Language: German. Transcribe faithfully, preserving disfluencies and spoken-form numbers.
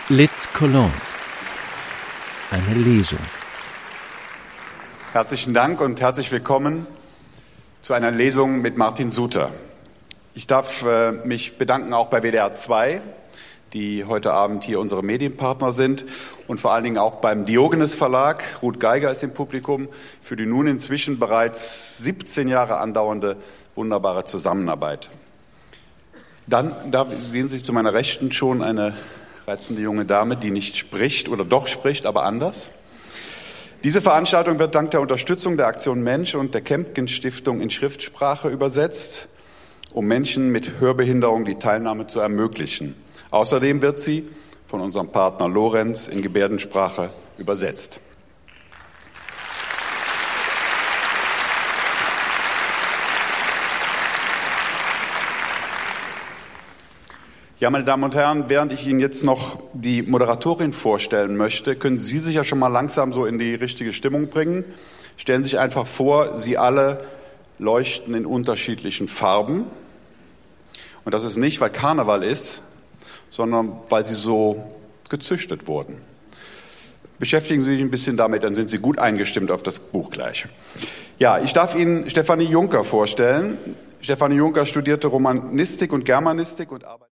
Lit Cologne. Eine Lesung. Herzlichen Dank und herzlich willkommen zu einer Lesung mit Martin Suter. Ich darf äh, mich bedanken auch bei W D R zwei, die heute Abend hier unsere Medienpartner sind, und vor allen Dingen auch beim Diogenes Verlag, Ruth Geiger ist im Publikum, für die nun inzwischen bereits siebzehn Jahre andauernde wunderbare Zusammenarbeit. Dann da sehen Sie zu meiner Rechten schon eine reizende junge Dame, die nicht spricht oder doch spricht, aber anders. Diese Veranstaltung wird dank der Unterstützung der Aktion Mensch und der Kempken-Stiftung in Schriftsprache übersetzt, um Menschen mit Hörbehinderung die Teilnahme zu ermöglichen. Außerdem wird sie von unserem Partner Lorenz in Gebärdensprache übersetzt. Ja, meine Damen und Herren, während ich Ihnen jetzt noch die Moderatorin vorstellen möchte, können Sie sich ja schon mal langsam so in die richtige Stimmung bringen. Stellen Sie sich einfach vor, Sie alle leuchten in unterschiedlichen Farben. Und das ist nicht, weil Karneval ist, sondern weil Sie so gezüchtet wurden. Beschäftigen Sie sich ein bisschen damit, dann sind Sie gut eingestimmt auf das Buch gleich. Ja, ich darf Ihnen Stefanie Juncker vorstellen. Stefanie Juncker studierte Romanistik und Germanistik und arbeitet